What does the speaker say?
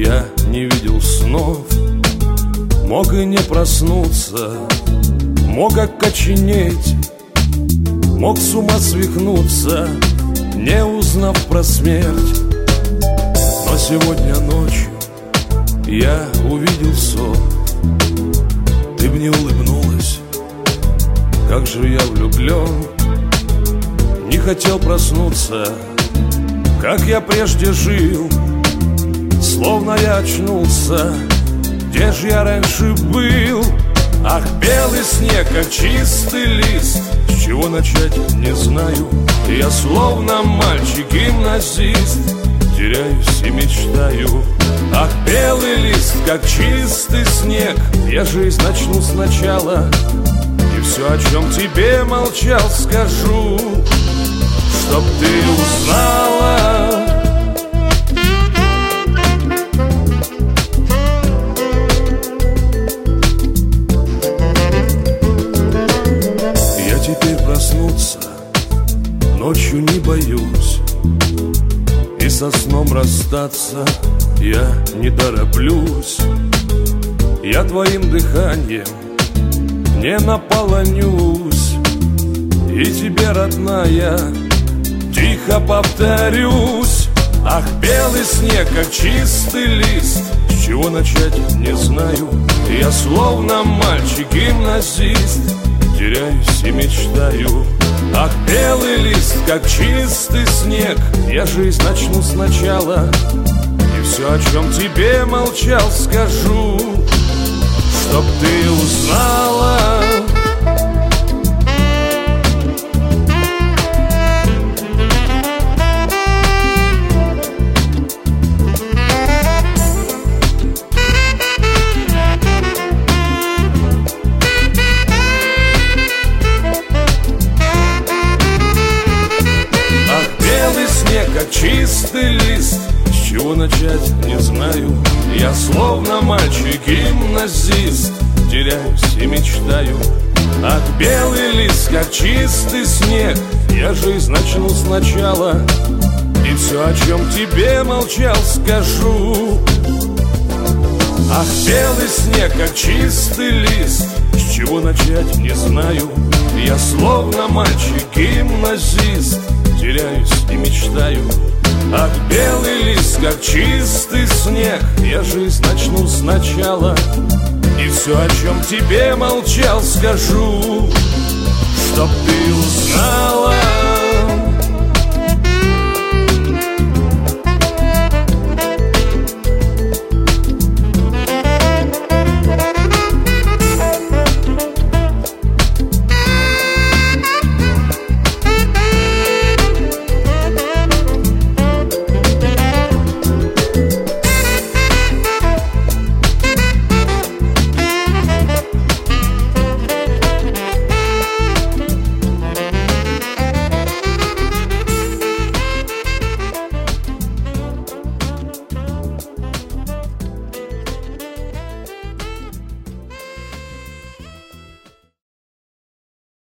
я не видел снов, мог и не проснуться, мог окоченеть, мог с ума свихнуться, не узнав про смерть. Но сегодня ночью я увидел сон. Ты мне улыбнулась, как же я влюблен. Не хотел проснуться, как я прежде жил, словно я очнулся. Где ж я раньше был? Ах, белый снег, как чистый лист. С чего начать, не знаю. Я словно мальчик-гимназист, теряюсь и мечтаю. Ах, белый лист, как чистый снег. Я жизнь начну сначала, и все, о чем тебе молчал, скажу, чтоб ты узнала. Я теперь проснуться ночью не боюсь, и со сном расстаться я не тороплюсь. Я твоим дыханием не наполонюсь, и тебе, родная, тихо повторюсь. Ах, белый снег, как чистый лист. С чего начать, не знаю. Я словно мальчик-гимназист, теряюсь и мечтаю. Ах, белый лист, как чистый снег. Я жизнь начну сначала, и все, о чем тебе молчал, скажу, чтоб ты узнала. Как чистый лист, с чего начать, не знаю. Я словно мальчик-гимназист, теряюсь и мечтаю. Ах, белый лист, как чистый снег. Я жизнь начну сначала, и все, о чем тебе молчал, скажу. Ах, белый снег, как чистый лист. С чего начать, не знаю. Я словно мальчик-гимназист, теряюсь и мечтаю. Ах, белый лист, как чистый снег. Я жизнь начну сначала, и все, о чем тебе молчал, скажу, чтоб ты узнала.